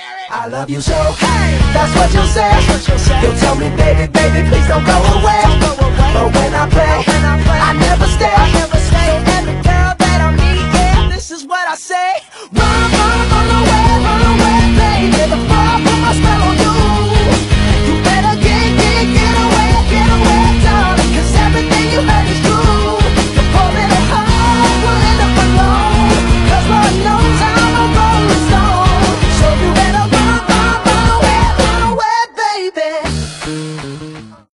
I love you so, hey, that's what you'll say. You'll tell me, baby, baby, please don't go away. But when I play, I never stay.